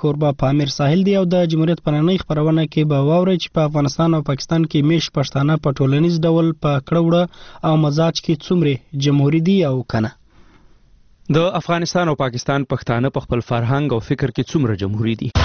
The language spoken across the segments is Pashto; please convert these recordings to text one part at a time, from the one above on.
کوربه پامیر ساحل دی او د جمهوریت په نننۍ خپرونه کې به واورئ چې په افغانستان او پاکستان کې میش پښتانه په ټولنیز ډول په کړه او مزاج کې څومره جمهوری دي او کنه. د افغانستان او پاکستان پښتانه په خپل فرهنګ او فکر کې څومره جمهوری دي.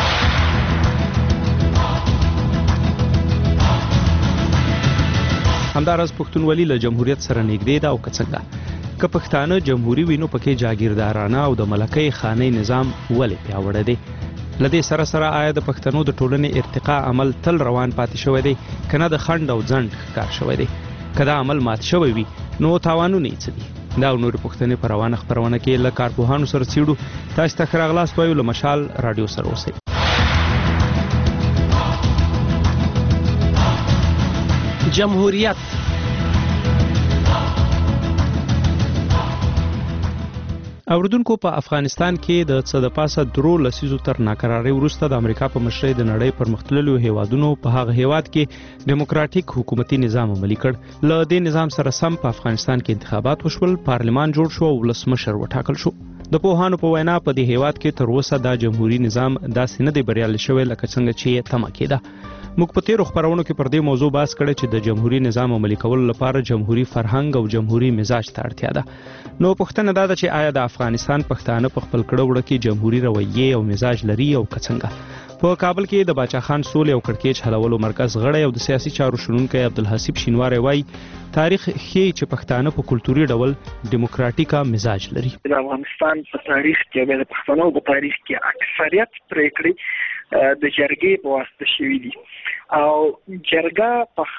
همدارس پښتونولي له جمهوریت سره نږدې ده او که څنګه که پښتانه جمهوری وي نو پکې جاگیردارانه او د ملکۍ خانۍ نظام ولې پیاوړی دی. له دې سره سره آیا د پښتنو د ټولنې ارتقا عمل تل روان پاتې شوی دی که نه د خنډ او ځنډ ښکار شوی دی. که دا عمل مات شوی وي نو تاوانونه یې څه دي؟ دا او نورې پوښتنې په روانه خپرونه کې له کارپوهانو سره څېړو. تاسو ته ښه راغلاست وایو. له مشال راډیو سره اوسئ. جمهوریت اوردونکو په افغانستان کې د څه د پاسه 3 لسیزو تر ناکرارۍ وروسته د امریکا په مشرۍ د نړۍ پرمختللو هیوادونو په هغه هیواد کې دیموکراتیک حکومتي نظام عملي کړ. له دې نظام سره سم په افغانستان کې انتخابات وشول، پارلمان جوړ شو او ولسمشر وټاکل شو. د پوهانو په وینا په دې هیواد کې تر اوسه دا جمهوریت نظام داسې نه دی بریالي شوی لکه څنګه چې تمه کېده. موږ په تیرو خپرونو کې پر دې موضوع بحث کړی چې د جمهوریت نظام عملي کولو لپاره جمهوری فرهنګ او جمهوری مزاج ته اړتیا ده. نو پوښتنه دا ده چې آیا د افغانستان پښتانه په خپل کړه وړه کې جمهوری رویه او مزاج لري او که څنګه؟ په کابل کې د باچا خان سولې او کړکېچ حلولو مرکز غړی او د سیاسي چارو شنونکی عبدالحسیب شینواری وایي تاریخ ښیي چې پښتانه په کلتوري ډول دیموکراتیکه مزاج لري. د افغانستان په تاریخ کې د پښتنو په تاریخ کې اکثریت پریکړې د جرګې په واسطه شوي دي او جرګه په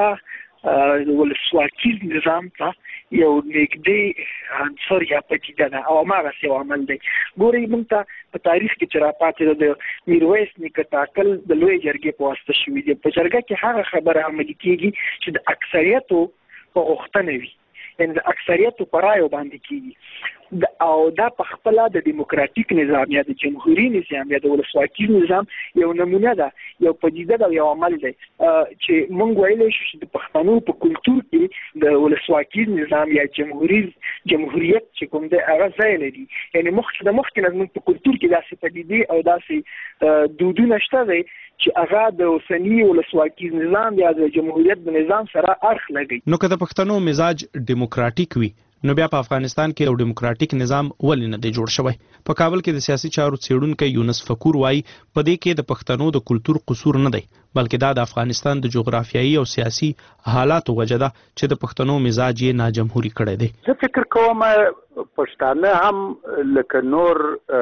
خپل ولسواکي نظام ته یو نږدې عنصر یا پدیده ده او هماغسې یو عمل دی. ګورئ موږ ته په تاریخ کې چې راپاتې د میرویس نیکه ټاکل د لویې جرګې په واسطه شوي دي. په جرګه کې هغه خبره عملي کېږي چې د اکثریتو په غوښتنه وي، یعنې د اکثریتو په رایو باندې کېږي او دا په خپل د دیموکراتیک نظام یا د جمهوریت نظام یا د ولسواکي نظام یو نمونه ده، یو پدیده ده، یو عمل دی چې موږ ویلی شو چې د پښتنو په کلتور کې د ولسواکي نظام یا جمهوریت چې کوم دی هغه ځای لري. یعنې مخکې نه زموږ په کلتور کې داسې پدیدې او داسې دودونه شته دی چې هغه د اوسني ولسواکي نظام یا د جمهوریت د نظام سره اړخ لګي. نو که د پښتنو مزاج دیموکراتیک وي نو بیا په افغانستان کې یو دیموکراتیک نظام ولې نه دی جوړ شوی؟ په کابل کې د سیاسي چارو څېړونکی یونس فکور وایي په دې کې د پښتنو د کلتور قصور نه دی بلکې دا د افغانستان د جغرافیایي او سیاسي حالاتو وجه ده چې د پښتنو مزاج یې ناجمهوري کړی دی. زه فکر کوم پښتانه هم لکه نور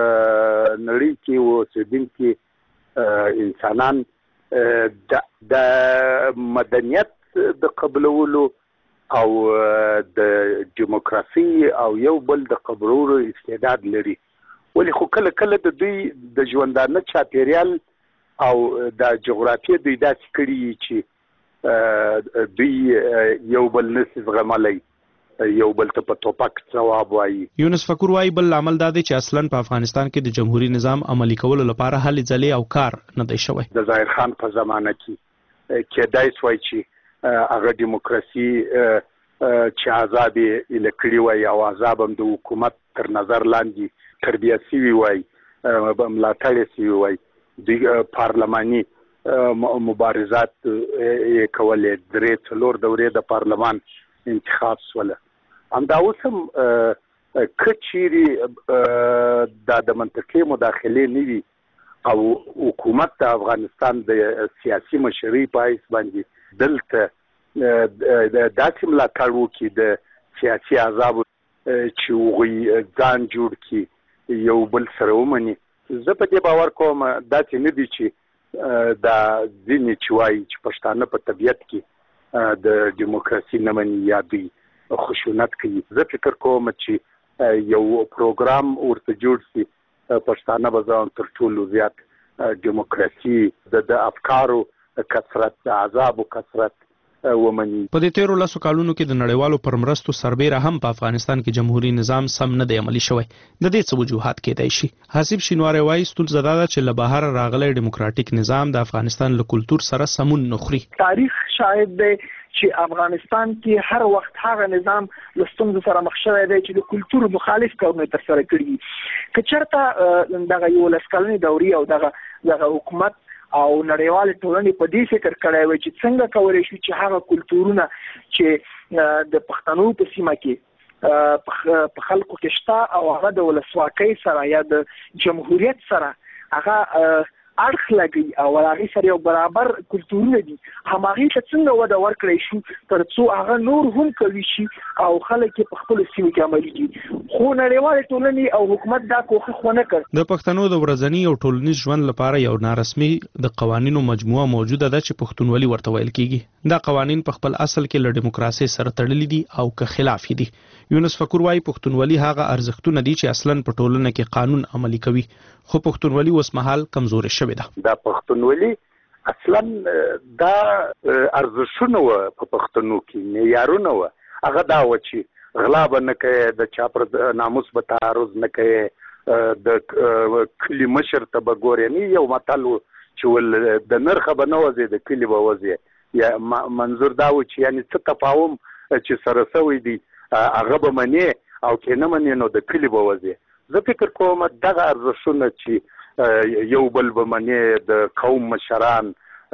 نړۍ کې اوسېدونکي انسانان د مدنیت د قبلولو او د دیموکراسي او یو بل د قبرولو استعداد لري، ولی خو کله کله د دوی د ژوندانه چاپیریال او د جغرافیه دوی داسې کړي چې دوی یو بل نسي زغملی، یو بل ته په ټوپک ځواب وایي. یونس فکور وایي بل عمل دا دی چې اصلا په افغانستان کې د جمهوریت نظام عملي کولو لپاره هلې ځلې او کار نه دی شوی. د ظاهر خان په زمانه کې کېدای شوی چې هغه دیموکراسي چې عذاب یې لکړي وای او عذاب هم د حکومت تر نظر لاندې تربیه شوي وای، ملاتړ شوي وای، دوی پارلماني مبارزات یې کولې، 3-4 دورې د پارلمان انتخاب شوله. همدا اوس هم که چیرې دا د منطقې مداخلې نه وي او حکومت د افغانستان د سیاسي مشرۍ په حیث باندې دلته داسې ملاتړ وکړي د سیاسي عذابو چې هغوی ځان جوړ کړي، یو بل سره ومني، زه په دې باور کوم داسې نه دي چې دا ځینې چې وایي چې پښتانه په طبیعت کې د دیموکراسي نه مني یا دوی خشونت کوي. زه فکر کوم چې یو پروګرام ورته جوړ شي، پښتانه به ځان تر ټولو زیات دیموکراسي د افکارو کثرت، د عذابو کثرت ومني. په دې تیرو لسو کالونو کې د نړیوالو پر مرستو سربېره هم په افغانستان کې جمهوریت نظام سم نه دی عملي شوی. د دې څه وجوهات کېدای شي؟ حسیب شینواری وایي ستونزه دا ده چې له بهر راغلی ډیموکراتیک نظام د افغانستان له کلتور سره سمون نه خوري. تاریخ شاهد دی چې افغانستان کې هر وخت هغه نظام له ستونزو سره مخ شوی دی چې د کلتور مخالف کارونه ترسره کړي. که چېرته دغه 11 کلنې دورې او دغه حکومت او نړیوال ټولنې په دې فکر کړی وي چې څنګه کولی شو چې هغه کلتورونه چې د پښتنو په سیمه کې په خلکو کې شته او هغه د ولسواکۍ سره یا د جمهوریت سره هغه اړخ لګي او هغه سره یو برابر کلتورونه دي هماغه ته څنګه وده ورکړی شو ترڅو هغه نور هم کوي شي او خلک په خپل سیمه کې عملي کړي. خو نړیوال ټولنې او حکومت دا کوښښ ونه کړ. د پښتنو د ورځنی او ټولنیز ژوند لپاره یو نارسمي د قوانینو مجموعه موجوده ده چې پښتونولي ورته ویل کیږي. دا قوانین په خپل اصل کې له دیموکراسي سره تړلي دي او که خلاف دي. یونس فکر وايي پښتونولي هغه ارزښتونه دي چې اصلاً په ټولنه کې قانون عملي کوي خو پښتونولي اوس مهال کمزوري شوې ده. دا پښتونولي اصلاً دا ارزښتونه و په پښتنو کې معیارونه و هغه دا و چې غلا به نه کوي د چا پر ناموس به تعرض نه کوي د کلي مشر ته به ګورې یو متل چې ول د نرخه به نه وځي د کلي به وځي یا منظور دا و چې یعنی څه تفاهم چې سره سوی دی هغه به مني او که نه مني نو د کلي به وځي. زه فکر کوم دغه ارزښتونه چې یو بل به مني د قوم مشران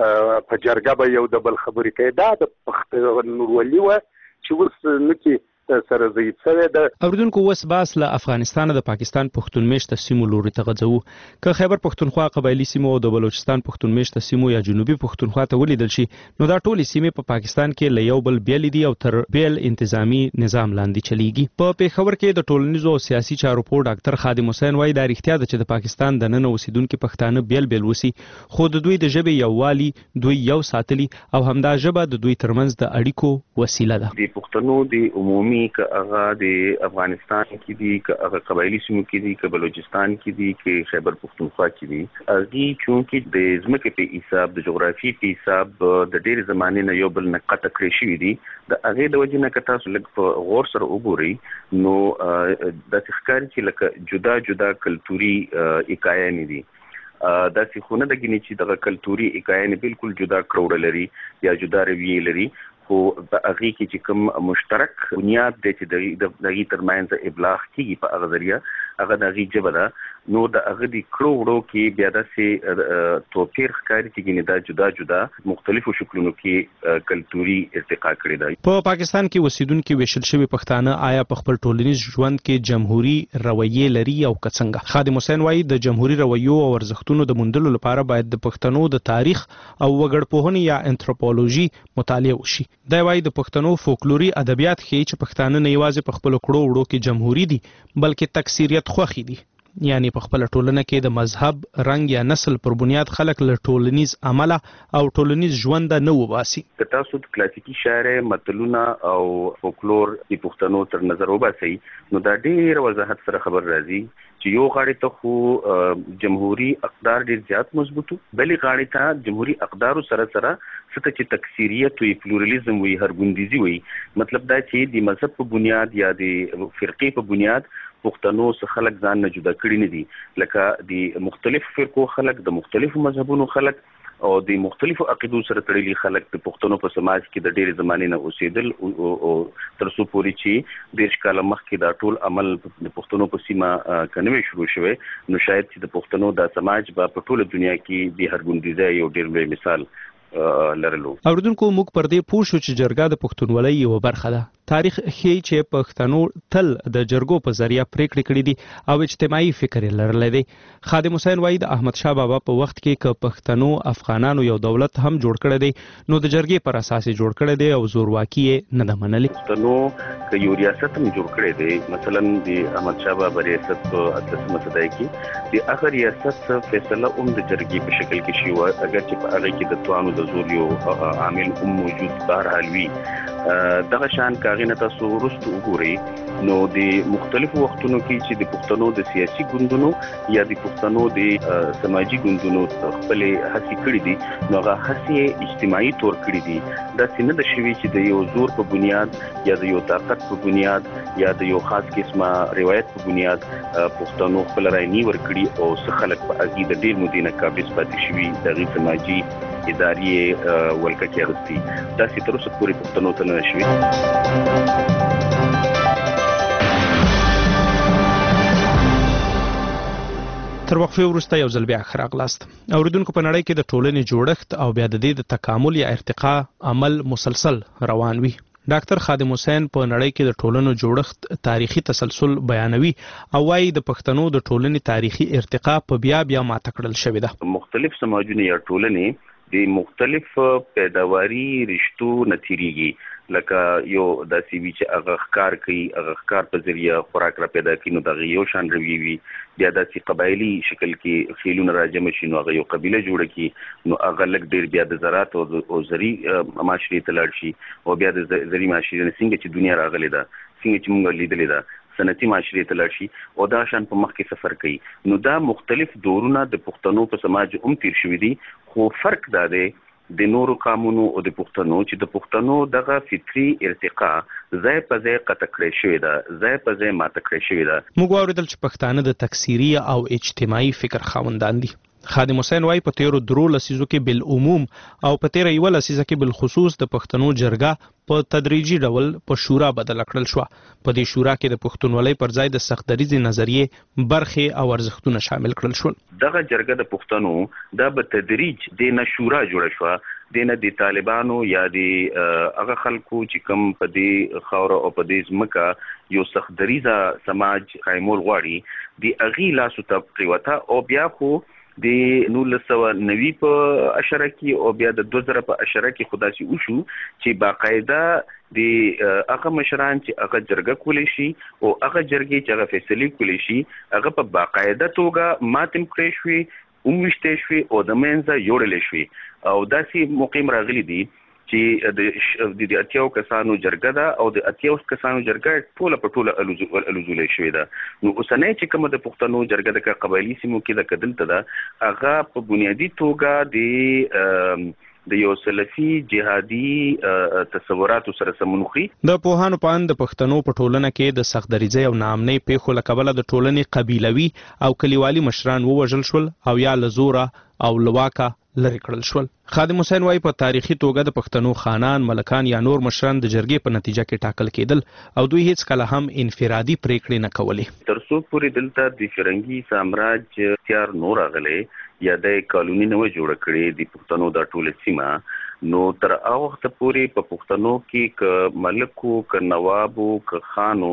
په جرګه به یو د بل خبرې کوي دا د پښتونولي و چې اوس نکي سره ضعیف شوی ده. اوریدونکو اوس باس له افغانستان د پاکستان پښتون میشته سیمو لوري ته غځو که خیبر پښتونخوا قبایلی سیمو او د بلوچستان پښتون میشته سیمو یا جنوبي پښتونخوا ته ولیدل شي نو دا ټولې سیمې په پاکستان کې له یو بل بیل دي او تر بیل انتظامی نظام لاندې چلیږي. په پیښور کې د ټولنیزو او سیاسي چارو په ډاکټر خادم حسین وایي دا رښتیا ده چې د پاکستان د نن اوسیدونکو پښتانه بیل وسی خو د دوی د ژبې یووالي دوی یو ساتلی او همدا ژبه د دوی ترمنځ د اړیکو وسیله ده. د پښتنو د عمومي که هغه د افغانستان کې دي که هغه قبایلی سیمو کې دي که بلوچستان کې دي که خیبر پښتونخوا کې دي هغه چونکې د ځمکې په حساب د جغرافي په حساب د ډېر زمانې نه یو بل نه قطع کړی شوي دي د هغې د وجې نه که تاسو لږ په غور سره وګورئ نو داسې ښکاري چې لکه جدا کلتوري اکایانې دي داسې خو نه ده ګینې چې دغه کلتوري اکایانې بالکل جدا کړوړه لري یا جدا رویې لري خو په هغه کې چې کوم مشترک بنیاد دی چې د هغې ترمنځ ابلاغ کېږي په هغه ذریعه هغه د هغې ژبه ده نو د هغه د کړو وړو کې بیا داسې توپیر ښکاري چې دا جدا مختلفو شکلونو کې کلتوري ارتقا کړې ده. په پاکستان کې اوسیدونکي ویشل شوي پښتانه آیا په خپل ټولنیز ژوند کې جمهوري رویې لري او که څنګه؟ خادم حسین وایي د جمهوري رویو او ارزښتونو د موندلو لپاره باید د پښتنو د تاریخ او وګړپوهنې یا انتروپولوژي مطالعه وشي. دا وایي د پښتنو فولکلوري ادبیات ښیي چې پښتانه نه یوازې په خپل کړو وړو کې جمهوري دي بلکې تکثیریت خوښي دي یعنی په خپل ټولنه کې د مذهب رنګ یا نسل پر بنیاد خلک له ټولنیز عمله او ټولنیز ژوند نه وباسي. که تاسو د کلاسیکي شاعر متلونه او فولکلور د پښتنو تر نظر وباسئ نو دا ډېر وضاحت سره خبر راځي چې یو غاړې ته خو جمهوري اقدار ډېر زیات مضبوطو بلې غاړې ته جمهوري اقدارو سره څه چې تکثیریت وي پلورلیزم وي هرګوندیزي وي مطلب دا چې د مذهب په بنیاد یا د فرقې په بنیاد پښتنو څخه خلک ځان نه جدا کړي نه دي لکه د مختلفو فرقو خلک د مختلفو مذهبونو خلک او د مختلفو عقیدو سره تړلي خلک د پښتنو په سماج کې د ډېرې زمانې نه اوسېدل او تر څو پورې چې 10 کاله مخکې دا ټول عمل د پښتنو په سیمه کنوي شروع شوی نو شاید چې د پښتنو دا سماج به په ټوله دنیا کې د هرګوندیزۍ یو ډېر لوی مثال لرلو. اوریدونکو موږ پر دې پوه شو چې جرګه د پښتونولۍ یوه برخه ده. تاریخ ښیي چې پښتنو تل د جرګو په ذریعه پریکړې کړې دي او اجتماعي فکر یې لرلی دی. خادم حسین وایي د احمد شاه بابا په وخت کې که پښتنو افغانانو یو دولت هم جوړ کړی دی نو د جرګې پر اساس یې جوړ کړی دی او زورواکي یې نه ده منلې. پښتنو که یو ریاست هم جوړ کړی دی مثلا د احمد شاه بابا ریاست په 18مه صدۍ کې د هغه ریاست فیصله هم د جرګې په شکل کې شوې وه اگر چې په هغه کې د توانو د زور یو عامل هم موجود بهرحال وي دغه شان کاغینه تاسو ورستو وګورئ نو د مختلفو وختونو کې چې د پښتنو د سیاسي ګوندونو یا د پښتنو د سماجی ګوندونو خپل هڅې کړې دي نو هغه هڅې اجتماعي تور کړې دي دا څنګه د شوي چې د یو زور په بنیاد یا د یو طاقت په بنیاد یا د یو خاص قسمه روایت په بنیاد پښتنو خپل رائے نه ورکړي او څه خلک په اګي د ډیر مودې نه قابض پاتې شوي د غیر سماجی ادارې ولکه کې غوستي دا چې تر اوسه پورې پښتنو ته نه شوي. تر وقفه وروسته یو ځل بیا خراغلاست. اوریدونکو په نړۍ کې د ټولنې جوړښت او بیا د دې د تکامل یا ارتقا عمل مسلسل روان وي. ډاکټر خادم حسین په نړۍ کې د ټولنو جوړښت تاریخي تسلسل بیانوي او وايي د پښتنو د ټولنې تاریخي ارتقا په بیا ماته کړل شوې ده. مختلف سماجونه یا ټولنې د مختلف پیداواري رشتو نتیریږي لکه یو د سی وی چې هغه ښکار کوي هغه ښکار په ذریعہ خوراک را پیدا کوي نو دغه یو شان روي وي بیا د سی قبایلی شکل کې خیلونه راجم شي نو هغه یو قبیله جوړه کی نو هغه لک ډیر بیا د زراعت او زری معاشري ته لاړ شي او بیا د زری معاشري څنګه چې دنیا راغلي ده څنګه چې موږ لیدلې ده صنعتي معاشري ته لاړ شي او دا شان په مخ کې سفر کوي نو دا مختلف دورونه د پښتنو په سماج تیر شوي دي خو فرق دا دی د نورو قانونو او د پښتنو چې د پښتنو دغه فطري ارتقا ځای په ځای قطع کړی شوی ده ځای په ځای ماته کړی شوی ده. موږ اوریدل چې پښتانه د تکثیري او اجتماعي فکر خاوندان دي. خادم حسین وايي په تیرو درو لسیزو کې بالعموم او په تیر یو لسیزه کې بالخصوص د پښتنو جرګه په تدریجي ډول په شورا بدل کړل شو. په دې شورا کې د پښتونولۍ پر ځای د سختدریزي نظریې برخې او ارزښتونه شامل کړل شول. دغه جرګه د پښتنو د په تدریج د نشورا جوړ شو د طالبانو یا د هغه خلکو چې کوم په دې خاور او په دې ځمکه یو سختدریزه سماج قائمول غواړي د اغي لاسو ته پریوته او بیا خو د 1990 په اشاره کې او بیا د 2000 په اشاره کې خدا سي وشو چې باقاعده د هغه مشران چې هغه جرګه کولی شي او هغه جرګې چې هغه فیصله کولی شي هغه په باقاعده توګه ماتم کړی شوی ومشته شوی او د منځه جوړل شوی او داسې مقیم راغلي دي چې د اتیاو کسانو جرګه ده او د اتیاو کسانو جرګه ټوله الوزولې شوې ده. نو اوسنۍ چې کومه د پښتنو جرګه د قبایلی سیمو کې د کدلته ده هغه په بنیادی توګه د یو سلفي جهادي تصوراتو سره سمونخي. د پوهانو په اند د پښتنو په ټولنه کې د سختدریزۍ او ناامنۍ پیښو له کبله د ټولنې قبیلوي او کلیوالي مشران ووژل شول او یا له زوره او لواکه لرې کړل شول. خادم حسین وايي په تاریخي توګه د پښتنو خانان ملکان یا نور مشران د جرګې په نتیجه کې ټاکل کېدل او دوی هیڅ کله هم انفرادي پریکړې نه کولې. تر څو پورې دلته د فرنګي سامراج اختیار نور غلې یا د قانوني نو جوړ کړي د پښتنو د ټوله سیمه نو تر هغه وخت پورې په پښتنو کې ک ملکو ک نوابو ک خانو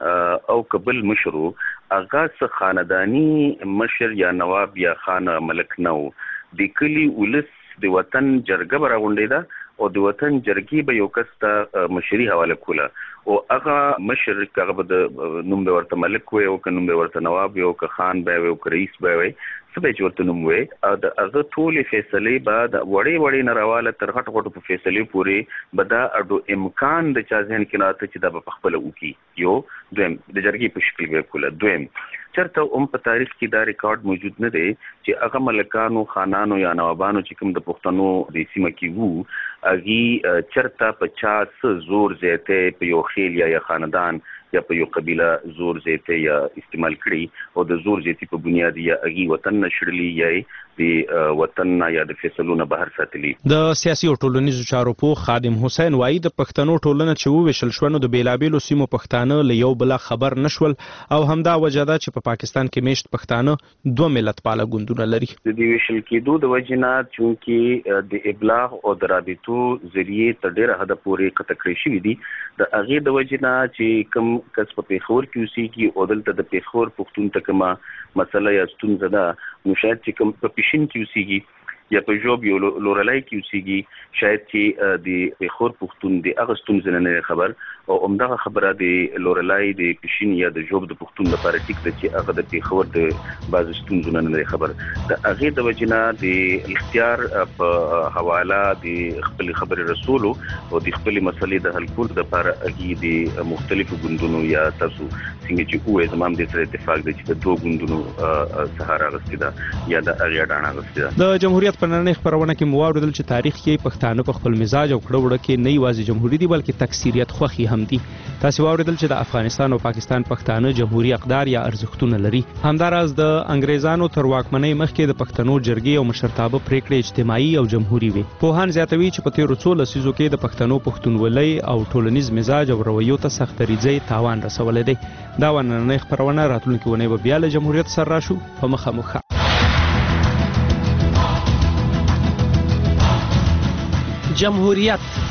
او قبل مشرو اغاز خاندانی مشر یا نواب یا خان ملک نو د کلی ولس د وطن جرګه براغونډې ده او د وطن جرګې به یو کس ته مشري حواله کوله او هغه مشر هغه به د نوم به ورته ملک وي او که نوم به ورته نواب وي او که خان به وي او که رئیس به وي څه به چې ورته نوم وي او د هغه ټولې فیصلې به د وړې نه راواله تر غټو په فیصلې پورې به دا اډو امکان د چا ذهن کې راته چې دا به خپله وکړي. یو دویم د جرګې په شکل به کوله. دویم چرته په تاریخ کې دا ریکارډ موجود نه دی چې هغه ملکانو خانانو یا نوابانو چې کوم د پښتنو د سیمه کې وو هغه چرته په 50 زور زیاته په یو خیل یا خاندان یا په یو قبیله زور زیاته یا استعمال کړي او د زور زیاتی په بنیاد یا هغه وطن نشړلی یا د وطن یا د فیصلونو بهر ساتلی. د سیاسي او ټولنیزو چارو په خادم حسین وايي د پښتنو ټولنه چې وویشل شو نو د بیلابیلو سیمو پښتانه له یو بل خبر نشول او همدا وجه ده چې په پاکستان کې میشت پښتانه دوه ملت پاله ګوندونه لري. د دې ویشل کېدو د وجنه چې د ابلاغ او د رابطو ذریعہ تر ډیره حد پورې قطع کړی شوی دي د هغه د وجنه چې کوم کس په پیښور کې اوسېږي او دلته د پیښور پښتون ته کومه مسله یا ستونزه ده نو شاید چې کوم په پښین کې اوسېږي یا په جوب یو لورلای کې اوسېږي شاید چې د پیښور پښتون د هغه ستونزې نه خبر او همدغه خبره د لورلای د پښین یا د جوب د پښتون لپاره ټیک ده چې هغه د پیښور د بعض ستونزو نه خبر د هغه د وجنه د اختیار په حواله د خپل خبر رسول او د خپل مسلې د حل کول لپاره هغه د مختلفو ګوندونو یا تاسو څنګه چې کوه زمام د سره اتفاق د چې د دوه ګوندونو سهارا غستیدا یا د اغیا ډانا غستیدا د جمهوریت په نړۍ خبرونه کې مواردل چې تاریخ کې پښتانه په خپل مزاج او کړه کې نه یوازې جمهوریت دي بلکې تکثیریت خوخي هم دي. تاسو واوریدل چې د افغانستان او پاکستان پښتانه جمهوریت اقدار یا ارزښتونه لري. همداراز د انګریزانو تر واکمنۍ مخکې د پښتنو جرګې او مشرتابه پریکړې اجتماعي او جمهوریت وي. پوهان زیاتوي چې په تیرو څو لسیزو کې د پښتنو پښتونولۍ او ټولنیز مزاج او رویو ته سخت ریځي تاوان رسولی دی. دا ونننۍ خبرونه راتلونکي ونې به بیا له جمهوریت سره راشو په مخامخ. جمهوریت